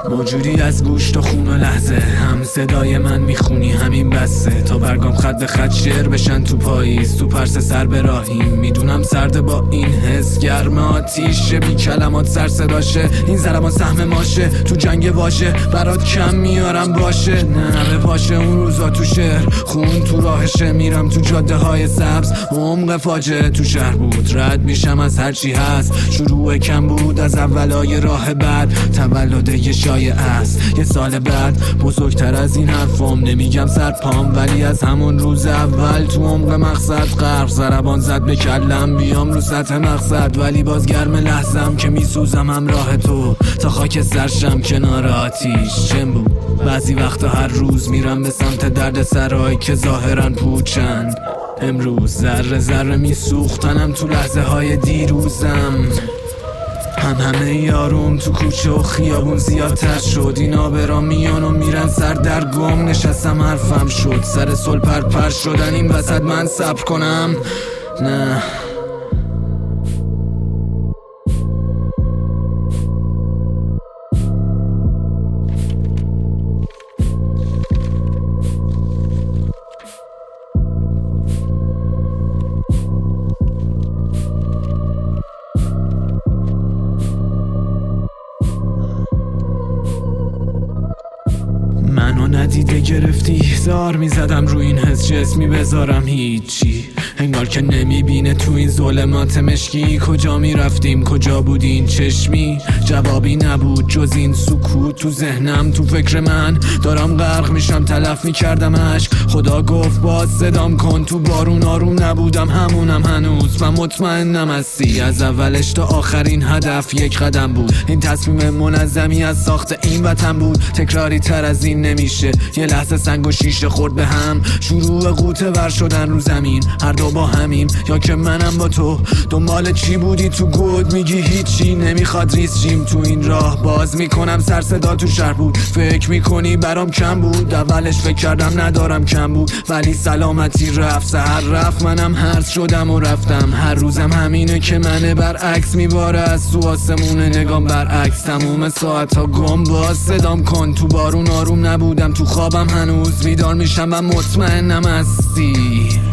موجودی از گوشت و خون و لحظه، هم صدای من میخونی همین بسه. تا برگام خط به خط شعر بشن تو پاییز، تو پرس سر به راهیم. میدونم سرده با این حس، گرم آتیشه بی کلمات سر صداشه. این ضربان سهم ماشه تو جنگ واژه، برات کم میارم باشه. نه به پاشه اون روزا تو شهر، خون تو راهشه. میرم تو جاده های سبز، عمق فاجعه تو شهر بود. رد میشم از هرچی هست، شروع کم بود از اولای راه بعد. تولد یه شایعه است، یه سال بعد بزرگتر از این حرفام. نمیگم سر پام ولی از همون روز اول تو عمق مقصد غرق. ضربان زد به کلم بیام رو سطح مقصد، ولی باز گرم لحظم که میسوزم همراه تو. تا خاک سرشم کنار آتیش چم بود. بعضی وقتا هر روز میرم به سمت درد سرای که ظاهرن پوچند. امروز ذره ذره میسوختنم تو لحظه های دیروزم. همه یاروم تو کوچه و خیابون زیادتر شد. اینا برام میان و میرن سر در گم. نشستم حرفم شد، سر صلح پر شدن این وسط من صبر کنم؟ نه. منو ندیده گرفتی، زار میزدم رو این حس جسمی بذارم هیچی. انگار که نمیبینه تو این ظلمات مشکی. کجا میرفتیم کجا بود این چشمی؟ جوابی نبود جز این سکوت تو ذهنم. تو فکر من دارم غرق میشم، تلف میکردم عشق. خدا گفت باز صدام کن. تو بارون آروم نبودم، همونم هنوز. من مطمئنم هستی، از اولش تا آخرین هدف یک قدم بود. این تصمیم منظمی از ساخت این وطن بود. تکراری تر از این نمیشه. یه لحظه سنگ و شیشه خورد به هم، شروع غوطه ور شدن رو زمین. هر دو با همیم یا که منم با تو. دنبال چی بودی تو گود میگی هیچی. نمیخواد ریس شیم تو این راه، باز میکنم سر صدا تو شهر بود. فکر میکنی برام کم بود؟ اولش فکر کردم ندارم کم بود، ولی سلامتی رفت. سحر رفت منم هرس شدم و رفتم. هر روزم همینه که منه برعکس میباره از تو آسمونه. نگام برعکس تموم ساعت ها گم. باز صدام کن. تو بارون آروم نبودم، تو خوابم هنوز بیدار میشم و مطمئنم هستی.